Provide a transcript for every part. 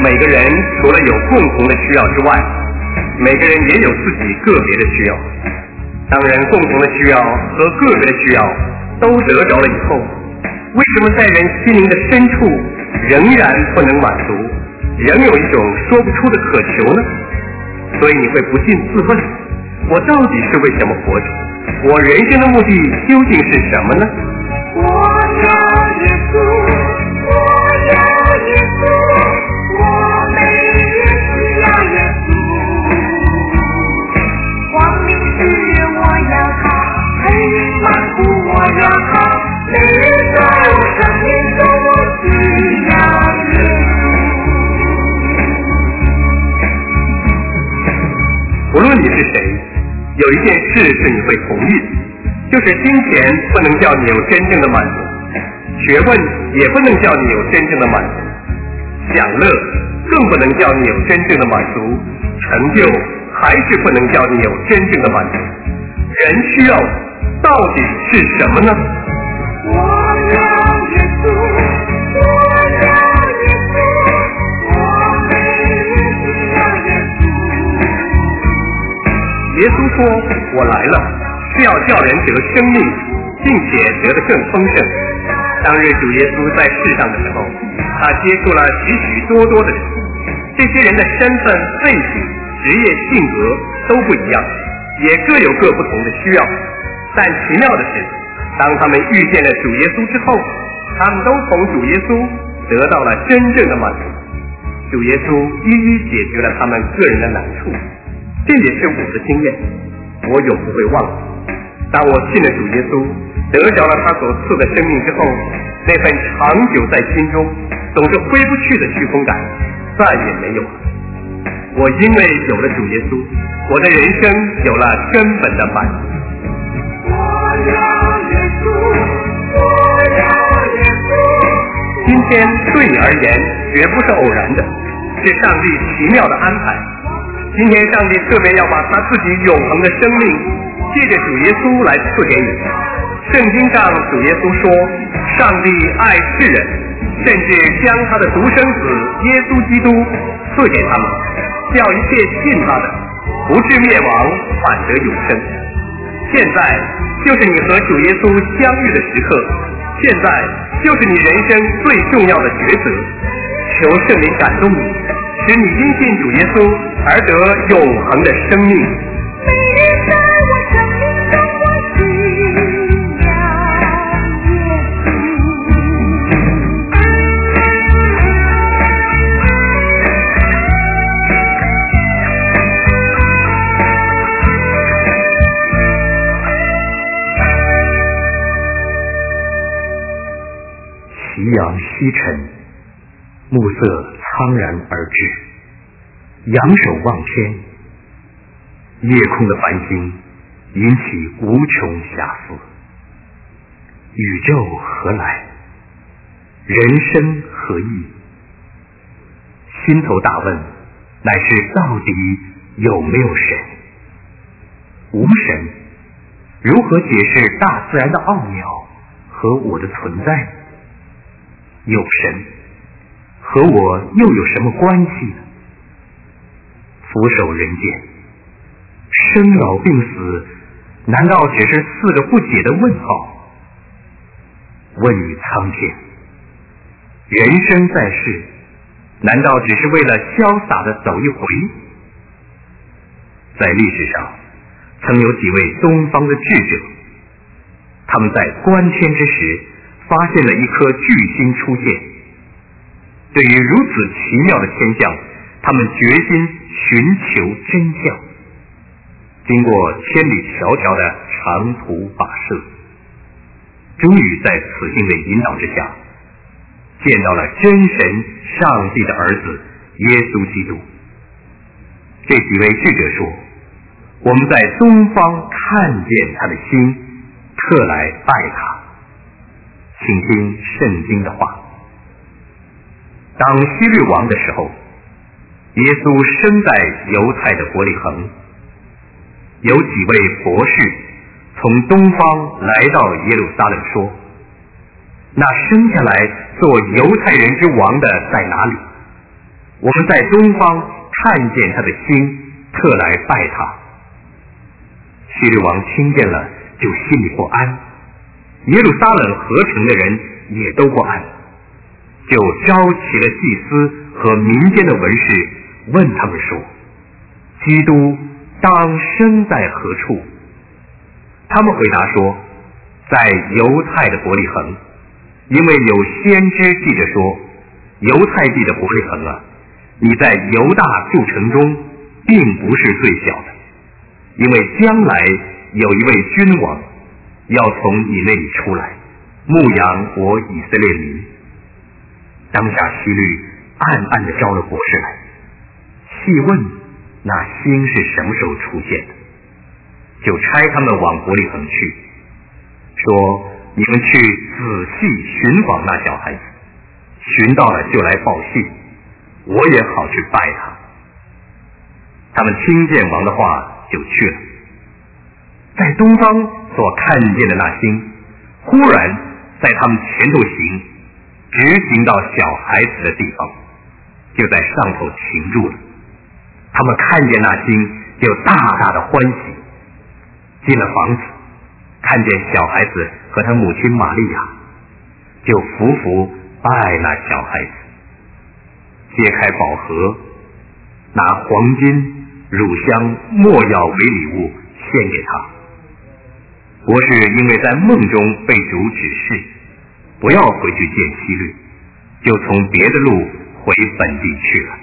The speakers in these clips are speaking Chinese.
每个人除了有共同的需要之外，每个人也有自己个别的需要。当人共同的需要和个别的需要都得着了以后，为什么在人心灵的深处仍然不能满足，仍有一种说不出的渴求呢？所以你会不禁自问，我到底是为什么活着？我人生的目的究竟是什么呢？ 我要耶稣，我要耶稣，我每日需要耶稣。光明时我要他，黑暗满布我要他，每日在我生命中我需要耶无论你是谁，有一件事是你会同意的，就是金钱不能叫你有真正的满足，学问也不能叫你有真正的满足，享乐更不能叫你有真正的满足，成就还是不能叫你有真正的满足。人需要到底是什么呢？ 我要耶稣，我要耶稣，我每日需要耶稣。 耶稣说，我来了是要叫人得生命，并且得得更丰盛。当日主耶稣在世上的时候，他接触了许许多多的人，这些人的身份背景、职业、性格都不一样，也各有各不同的需要。但奇妙的是，当他们遇见了主耶稣之后，他们都从主耶稣得到了真正的满足。主耶稣一一解决了他们个人的难处，这也是我的经验，我永不会忘记。当我信了主耶稣，得着了他所赐的生命之后，那份长久在心中总是挥不去的虚空感再也没有了。我因为有了主耶稣，我的人生有了根本的满足。 我要耶稣，我要耶稣。 今天对你而言绝不是偶然的，是上帝奇妙的安排。今天上帝特别要把他自己永恒的生命借着主耶稣来赐给你。圣经上主耶稣说，上帝爱世人，甚至将他的独生子耶稣基督赐给他们，叫一切信他的不至灭亡，反得永生。现在就是你和主耶稣相遇的时刻，现在就是你人生最重要的抉择。求圣灵感动你，使你因信主耶稣而得永恒的生命。 每日在我生命中我需要耶夕阳西沉，暮色苍然而至，仰首望天，夜空的繁星引起无穷遐思。宇宙何来？人生何意？心头大问乃是到底有没有神？无神，如何解释大自然的奥妙和我的存在？有神，和我又有什么关系呢？俯首人间，生老病死，难道只是四个不解的问号？问于苍天，人生在世，难道只是为了潇洒地走一回？在历史上，曾有几位东方的智者，他们在观天之时发现了一颗巨星出现。对于如此奇妙的天象，他们决心寻求真相。经过千里迢迢的长途跋涉，终于在此星的引导之下，见到了真神上帝的儿子耶稣基督。这几位智者说，我们在东方看见他的星，特来拜他。请听圣经的话。当希律王的时候，耶稣生在犹太的伯利恒，有几位博士从东方来到耶路撒冷说，那生下来做犹太人之王的在哪里？ 我们在东方看见他的星，特来拜他。希律王听见了，就心里不安，耶路撒冷合城的人也都不安，就召集了祭司和民间的文士，问他们说：基督当生在何处？他们回答说：在犹太的伯利恒，因为有先知记着说，犹太地的伯利恒啊，你在犹大诸城中并不是最小的，因为将来有一位君王要从你那里出来，牧养我以色列民。当下希律暗暗地招了博士来，细问那星是什么时候出现的，就差他们往伯利恒去，说：你们去仔细寻访那小孩子，寻到了就来报信，我也好去拜他。他们听见王的话，就去了。在东方所看见的那星，忽然在他们前头行，直行到小孩子的地方，就在上头停住了。他们看见那星，就大大的欢喜。进了房子，看见小孩子和他母亲玛利亚，就匍匐拜那小孩子，揭开宝盒，拿黄金、乳香、没药为礼物献给他。博士因为在梦中被主指示不要回去见希律，就从别的路回本地去了。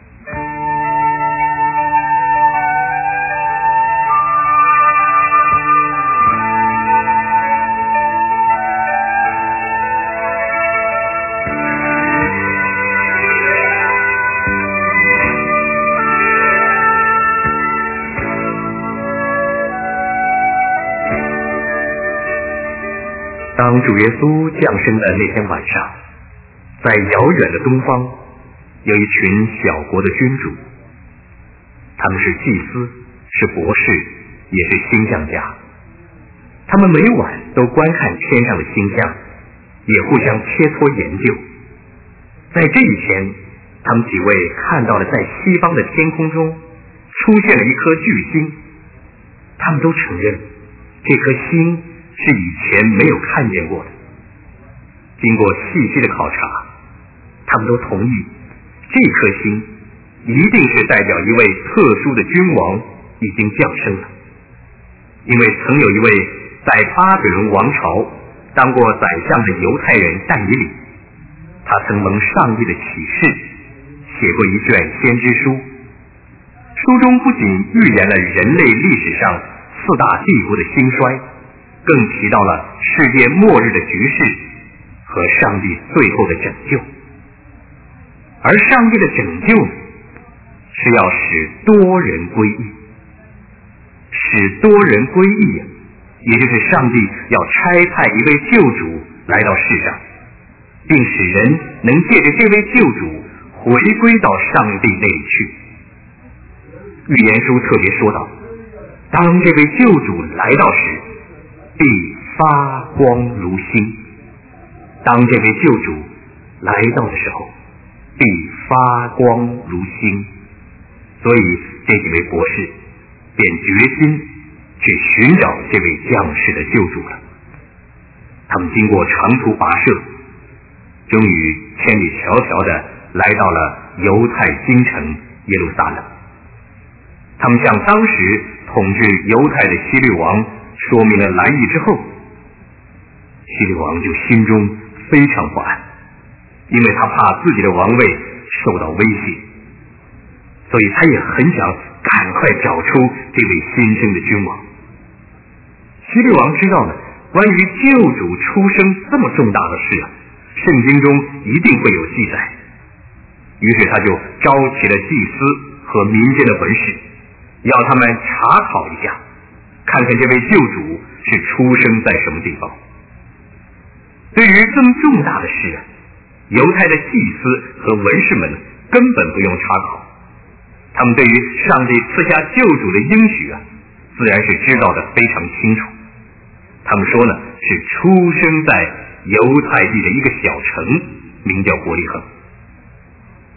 当主耶稣降生的那天晚上，在遥远的东方，有一群小国的君主，他们是祭司，是博士，也是星象家。他们每晚都观看天上的星象，也互相切磋研究。在这一天，他们几位看到了在西方的天空中出现了一颗巨星，他们都承认这颗星是以前没有看见过的。经过细细的考察，他们都同意这颗星一定是代表一位特殊的君王已经降生了。因为曾有一位在巴比伦王朝当过宰相的犹太人但以理，他曾蒙上帝的启示，写过一卷先知书，书中不仅预言了人类历史上4大帝国的兴衰，更提到了世界末日的局势和上帝最后的拯救。而上帝的拯救是要使多人归义，使多人归义，也就是上帝要差派一位救主来到世上，并使人能借着这位救主回归到上帝那里去。预言书特别说道，当这位救主来到时，必发光如星。当这位救主来到的时候，必发光如星。所以这几位博士便决心去寻找这位降世的救主了。他们经过长途跋涉，终于千里迢迢地来到了犹太京城耶路撒冷。他们向当时统治犹太的希律王说明了来意之后，希律王就心中非常不安，因为他怕自己的王位受到威胁，所以他也很想赶快找出这位新生的君王。希律王知道呢，关于救主出生这么重大的事啊，圣经中一定会有记载，于是他就召集了祭司和民间的文士，要他们查考一下，看看这位救主是出生在什么地方。对于这么重大的事啊，犹太的祭司和文士们根本不用查考，他们对于上帝赐下救主的应许啊，自然是知道的非常清楚。他们说呢，是出生在犹太地的一个小城，名叫伯利恒。希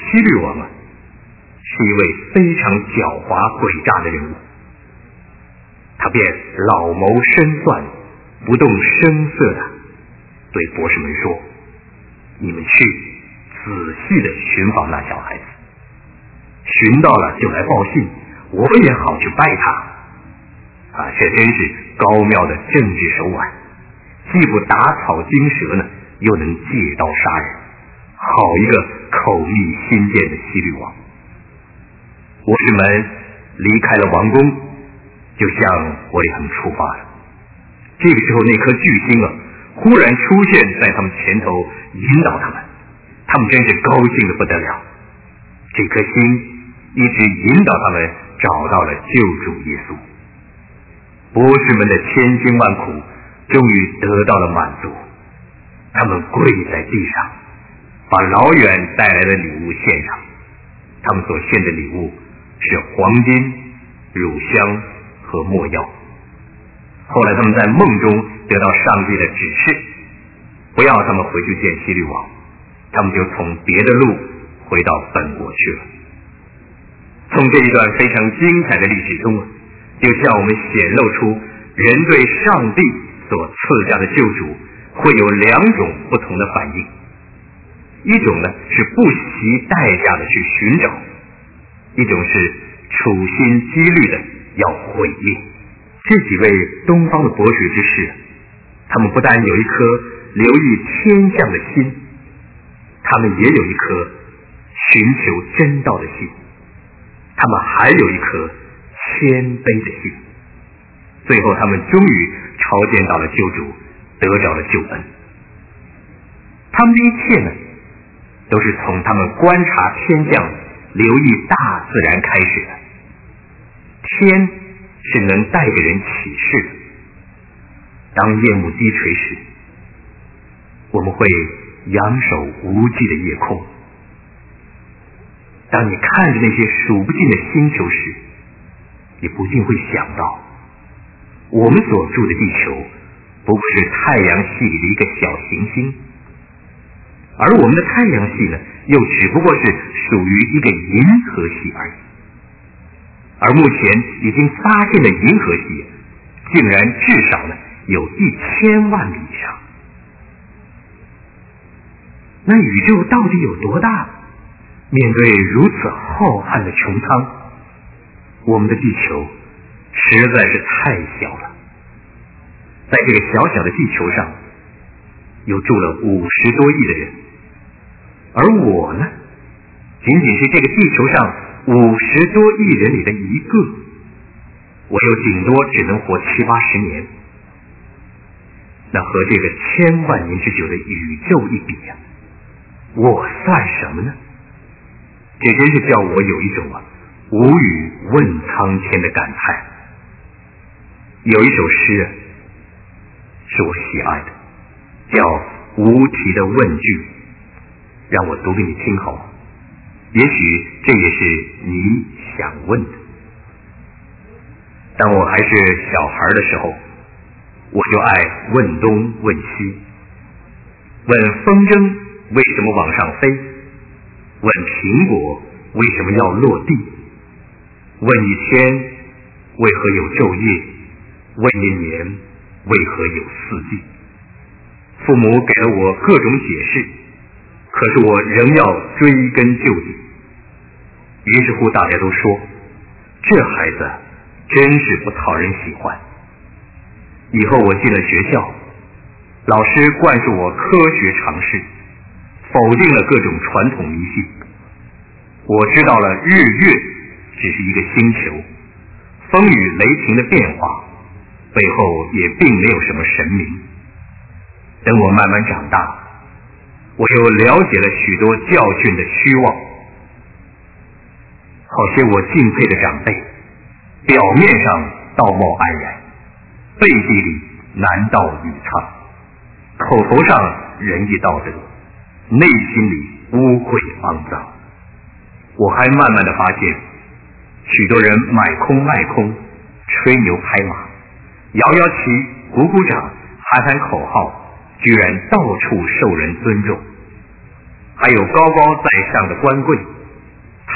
希律王是一位非常狡猾诡诈的人物，他便老谋深算，不动声色的对博士们说：“你们去仔细的寻访那小孩子，寻到了就来报信，我也好去拜他。”这真是高妙的政治手腕，既不打草惊蛇呢，又能借刀杀人，好一个口蜜心剑的希律王。博士们离开了王宫，就向伯利恒出发了。这个时候，那颗巨星忽然出现在他们前头，引导他们，他们真是高兴的不得了。这颗星一直引导他们找到了救主耶稣。博士们的千辛万苦终于得到了满足，他们跪在地上，把老远带来的礼物献上。他们所献的礼物是黄金、乳香和没药。后来他们在梦中得到上帝的指示，不要他们回去见希律王，他们就从别的路回到本国去了。从这一段非常精彩的历史中，就向我们显露出人对上帝所赐下的救主会有两种不同的反应。一种呢是不惜代价的去寻找，一种是处心积虑的要毁灭。这几位东方的博学之士，他们不但有一颗留意天象的心，他们也有一颗寻求真道的心，他们还有一颗谦卑的心。最后他们终于朝见到了救主，得着了救恩。他们的一切呢，都是从他们观察天象、留意大自然开始的。天是能带给人启示的。当夜幕低垂时，我们会仰首无际的夜空。当你看着那些数不尽的星球时，你不禁会想到，我们所住的地球不过是太阳系里的一个小行星，而我们的太阳系呢，又只不过是属于一个银河系而已。而目前已经发现的银河系，竟然至少呢有1000万里以上。那宇宙到底有多大？面对如此浩瀚的穹苍，我们的地球实在是太小了。在这个小小的地球上，又住了50多亿的人，而我呢，仅仅是这个地球上50多亿人里的一个，我又顶多只能活70、80年。那和这个1000万年之久的宇宙一比呀，我算什么呢？这真是叫我有一种无语问苍天的感叹。有一首诗是我喜爱的，叫《无题的问句》，让我读给你听好吗？也许这也是你想问的。当我还是小孩的时候，我就爱问东问西，问风筝为什么往上飞，问苹果为什么要落地，问一天为何有昼夜，问一年为何有四季。父母给了我各种解释，可是我仍要追根究底。于是乎大家都说，这孩子真是不讨人喜欢。以后我进了学校，老师灌输我科学常识，否定了各种传统迷信。我知道了日月只是一个星球，风雨雷霆的变化背后也并没有什么神明。等我慢慢长大，我又了解了许多教训的虚妄。好些我敬佩的长辈，表面上道貌岸然，背地里男盗女娼，口头上仁义道德，内心里污秽肮脏。我还慢慢的发现，许多人买空卖空，吹牛拍马，摇摇旗，鼓鼓掌，喊喊口号，居然到处受人尊重。还有高高在上的官贵，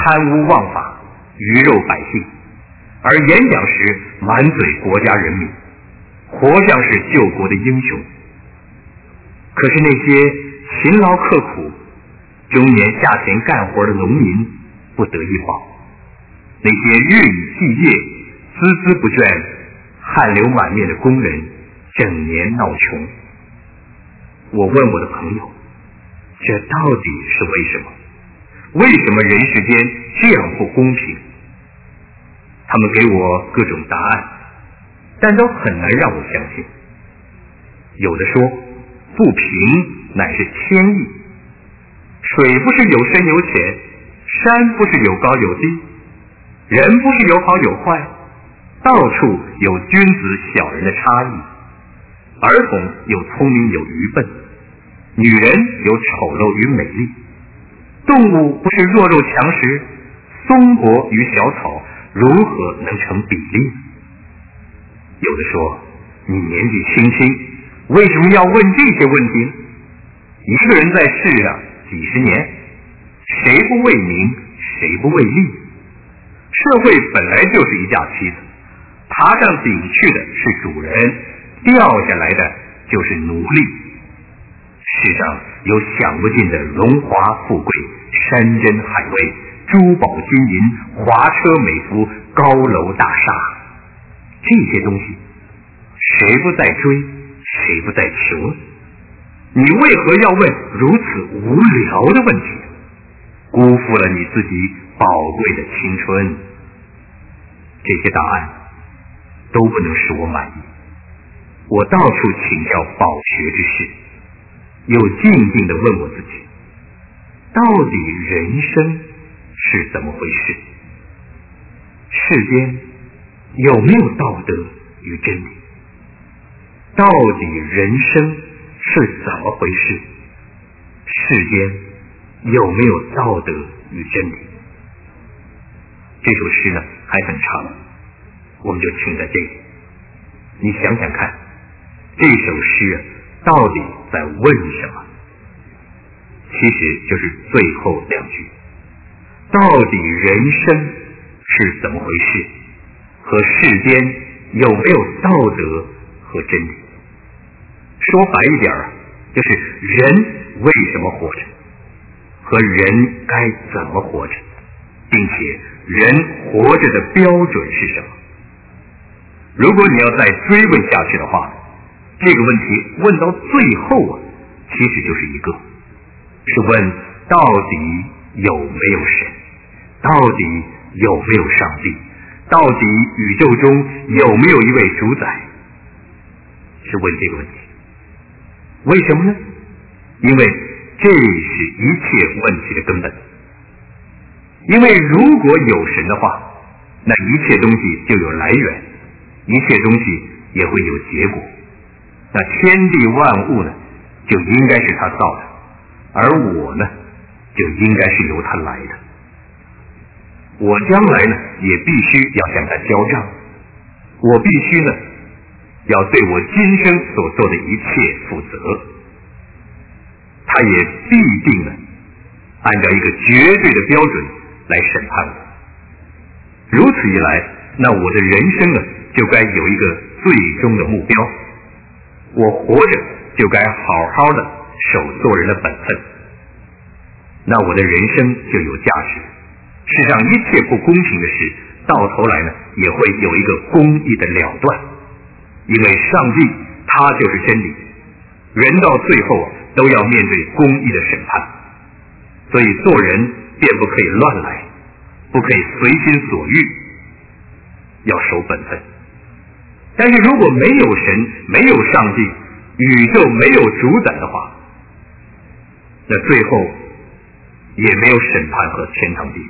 贪污枉法，鱼肉百姓，而演讲时满嘴国家人民，活像是救国的英雄。可是那些勤劳刻苦、终年下田干活的农民不得一饱，那些日以继夜、孜孜不倦、汗流满面的工人整年闹穷。我问我的朋友，这到底是为什么？为什么人世间这样不公平？他们给我各种答案，但都很难让我相信。有的说，不平乃是天意，水不是有深有浅，山不是有高有低，人不是有好有坏，到处有君子小人的差异，儿童有聪明有愚笨，女人有丑陋与美丽，动物不是弱肉强食，松柏与小草如何能成比例？有的说，你年纪轻轻，为什么要问这些问题呢？一个人在世上几十年，谁不为民，谁不为利？社会本来就是一架梯子，爬上顶去的是主人，掉下来的就是奴隶。世上有享不尽的荣华富贵、山珍海味、珠宝金银、华车美服、高楼大厦，这些东西谁不在追，谁不在求？你为何要问如此无聊的问题？辜负了你自己宝贵的青春。这些答案都不能使我满意。我到处请教饱学之士，又静静地问我自己，到底人生是怎么回事？世间有没有道德与真理？到底人生是怎么回事？世间有没有道德与真理？这首诗呢还很长，我们就停在这里。你想想看，这首诗到底在问什么？其实就是最后两句，到底人生是怎么回事，和世间有没有道德和真理？说白一点，就是人为什么活着，和人该怎么活着，并且人活着的标准是什么？如果你要再追问下去的话，这个问题问到最后其实就是一个，是问到底有没有神，到底有没有上帝，到底宇宙中有没有一位主宰，是问这个问题。为什么呢？因为这是一切问题的根本。因为如果有神的话，那一切东西就有来源，一切东西也会有结果。那天地万物呢，就应该是他造的，而我呢，就应该是由他来的。我将来呢，也必须要向他交账，我必须呢，要对我今生所做的一切负责。他也必定呢，按照一个绝对的标准来审判我。如此一来，那我的人生呢，就该有一个最终的目标。我活着就该好好的守做人的本分，那我的人生就有价值。世上一切不公平的事，到头来呢，也会有一个公义的了断。因为上帝他就是真理，人到最后都要面对公义的审判，所以做人便不可以乱来，不可以随心所欲，要守本分。但是如果没有神，没有上帝，宇宙没有主宰的话，那最后也没有审判和天堂地狱，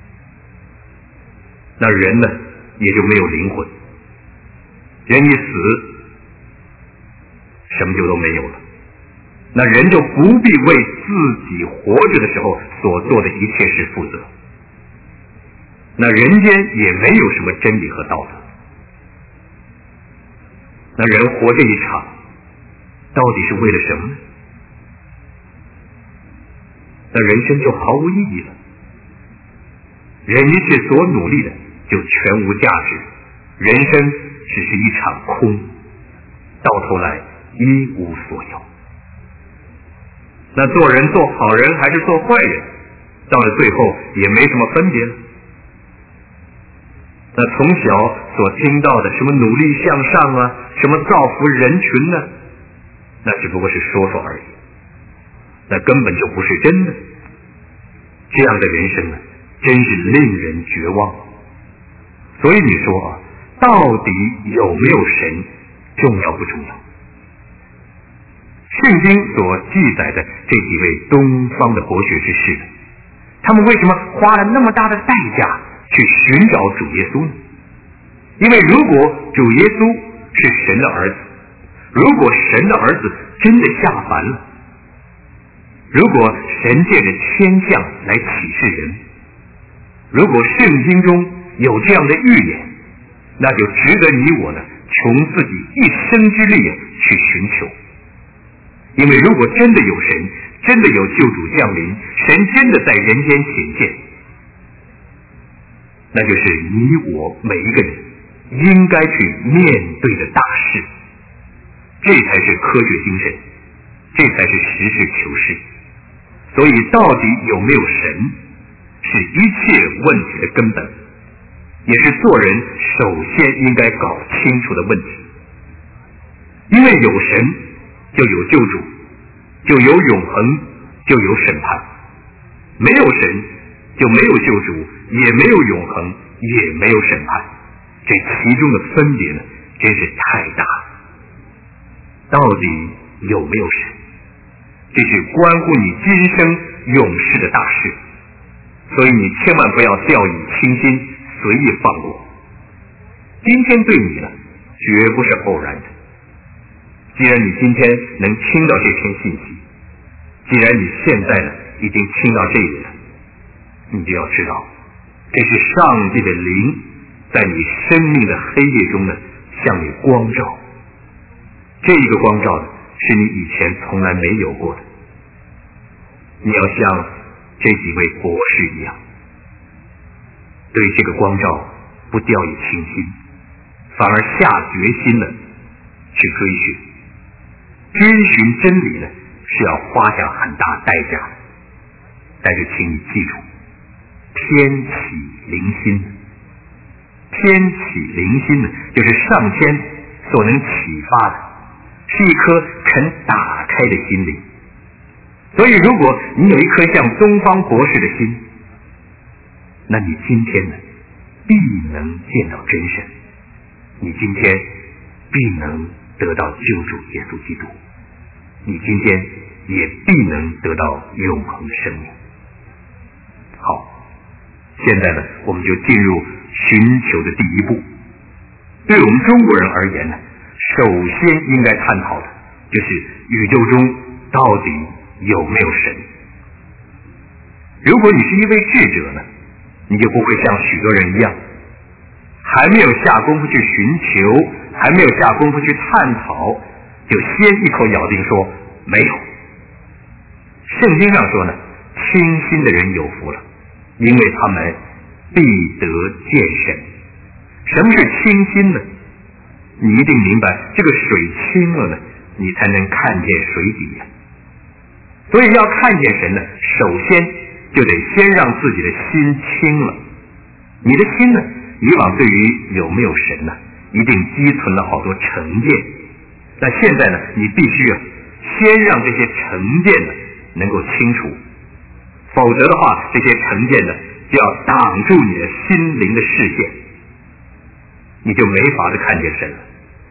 那人呢也就没有灵魂。人一死，什么就都没有了，那人就不必为自己活着的时候所做的一切事负责，那人间也没有什么真理和道德。那人活这一场到底是为了什么呢？那人生就毫无意义了。 人一切所努力的就全无价值，人生只是一场空，到头来一无所有。那做人做好人还是做坏人，到了最后也没什么分别了。那从小所听到的什么努力向上啊，什么造福人群呢，那只不过是说说而已，那根本就不是真的。这样的人生呢，真是令人绝望。所以你说啊，到底有没有神，重要不重要？圣经所记载的这几位东方的博学之士，他们为什么花了那么大的代价去寻找主耶稣呢？因为如果主耶稣是神的儿子，如果神的儿子真的下凡了，如果神借着天象来启示人，如果圣经中有这样的预言，那就值得你我呢穷自己一生之力去寻求。因为如果真的有神，真的有救主降临，神真的在人间显现，那就是你我每一个人应该去面对的大事。这才是科学精神，这才是实事求是。所以到底有没有神，是一切问题的根本，也是做人首先应该搞清楚的问题。因为有神就有救主，就有永恒，就有审判。没有神就没有救主，也没有永恒，也没有审判。这其中的分别呢，真是太大了。到底有没有神，这是关乎你今生永世的大事。所以你千万不要掉以轻心，随意放过。今天对你呢，绝不是偶然的。既然你今天能听到这篇信息，既然你现在呢已经听到这里了，你就要知道，这是上帝的灵在你生命的黑夜中呢向你光照。这一个光照呢，是你以前从来没有过的。你要像这几位博士一样，对这个光照不掉以轻心，反而下决心呢去追寻。追寻真理呢，是要花下很大代价的。但是请你记住，天启灵心。天启灵心呢，就是上天所能启发的，是一颗肯打开的心灵。所以如果你有一颗像东方博士的心，那你今天呢必能见到真神，你今天必能得到救主耶稣基督，你今天也必能得到永恒的生命。好，现在呢我们就进入寻求的第一步。对我们中国人而言呢，首先应该探讨的就是宇宙中到底有没有神。如果你是一位智者呢，你就不会像许多人一样，还没有下功夫去寻求，还没有下功夫去探讨，就先一口咬定说没有。圣经上说呢，清心的人有福了，因为他们必得见神。什么是清心呢？你一定明白，这个水清了呢，你才能看见水底呀。所以要看见神呢，首先就得先让自己的心清了。你的心呢，以往对于有没有神呢，一定积存了好多成见。那现在呢，你必须先让这些成见呢能够清除，否则的话，这些成见呢就要挡住你的心灵的视线，你就没法子看见神了。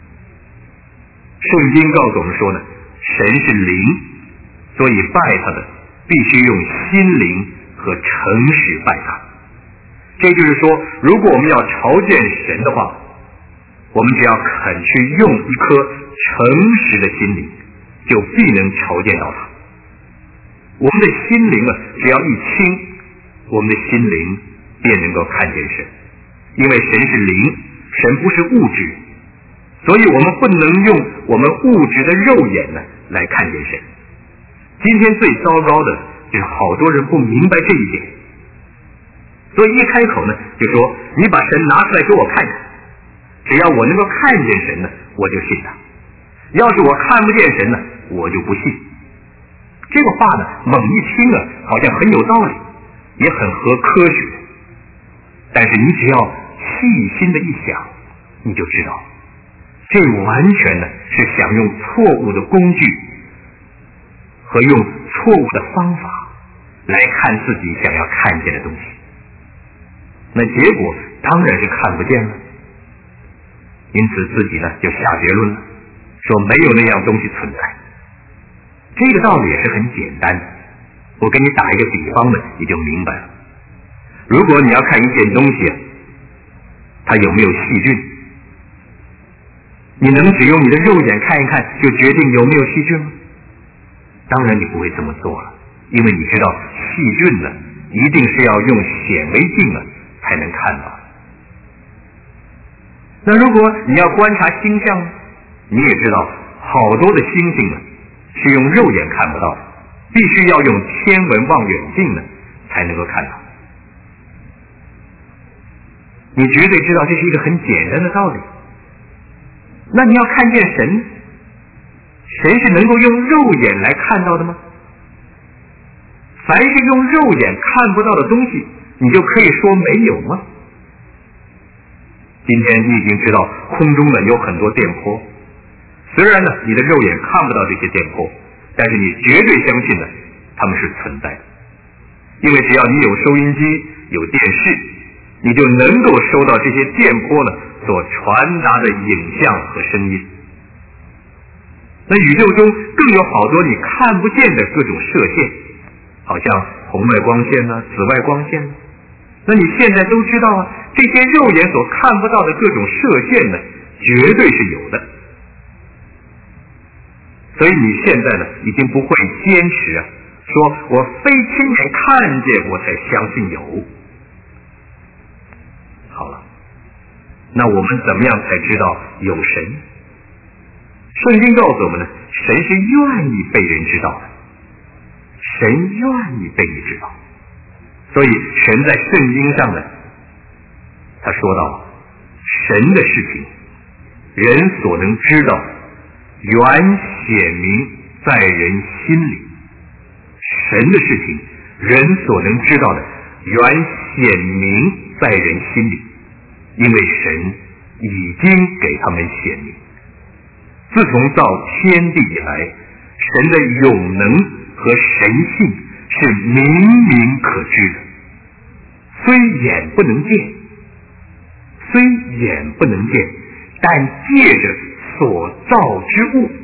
圣经告诉我们说呢，神是灵，所以拜他的必须用心灵和诚实拜他。这就是说，如果我们要朝见神的话，我们只要肯去用一颗诚实的心灵，就必能朝见到他。我们的心灵只要一清，我们的心灵便能够看见神。因为神是灵，神不是物质，所以我们不能用我们物质的肉眼呢来看见神。今天最糟糕的就是好多人不明白这一点， 所以一开口呢，就说你把神拿出来给我看看，只要我能够看见神呢，我就信他；要是我看不见神呢，我就不信。这个话呢，猛一听啊，好像很有道理，也很合科学。但是你只要细心的一想，你就知道，这完全呢是想用错误的工具和用错误的方法来看自己想要看见的东西。那结果当然是看不见了。因此自己呢就下结论了，说没有那样东西存在。这个道理也是很简单的，我给你打一个比方呢，你就明白了。如果你要看一件东西啊，它有没有细菌，你能只用你的肉眼看一看就决定有没有细菌吗？当然你不会这么做了，因为你知道细菌呢一定是要用显微镜才能看到。那如果你要观察星象呢，你也知道好多的星星是用肉眼看不到的，必须要用天文望远镜才能够看到。你绝对知道这是一个很简单的道理。那你要看见神，神是能够用肉眼来看到的吗？凡是用肉眼看不到的东西，你就可以说没有吗？今天你已经知道空中有很多电波，虽然你的肉眼看不到这些电波，但是你绝对相信它们是存在的，因为只要你有收音机有电视，你就能够收到这些电波所传达的影像和声音。那宇宙中更有好多你看不见的各种射线，好像红外光线紫外光线。那你现在都知道这些肉眼所看不到的各种射线绝对是有的。所以你现在已经不会坚持说我非亲眼看见我才相信有。好了，那我们怎么样才知道有神？圣经告诉我们神是愿意被人知道的，神愿意被你知道。所以神在圣经上他说到神的事情，人所能知道原显明在人心里。神的事情，人所能知道的原显明在人心里，因为神已经给他们显明。自从造天地以来，神的永能和神性是明明可知的，虽眼不能见，但借着所造之物，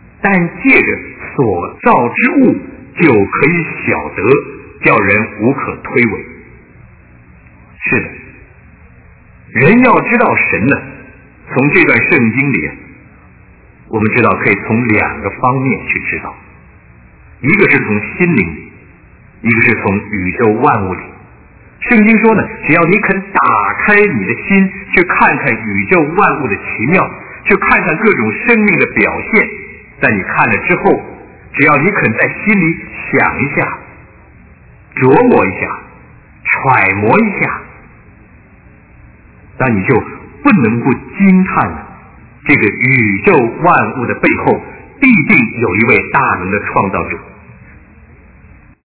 就可以晓得，叫人无可推诿。是的，人要知道神从这段圣经里我们知道可以从两个方面去知道，一个是从心灵里，一个是从宇宙万物里。圣经说只要你肯打开你的心，去看看宇宙万物的奇妙，去看看各种生命的表现，在你看了之后，只要你肯在心里想一下，琢磨一下，揣摩一下，那你就不能不惊叹这个宇宙万物的背后必定有一位大能的创造者。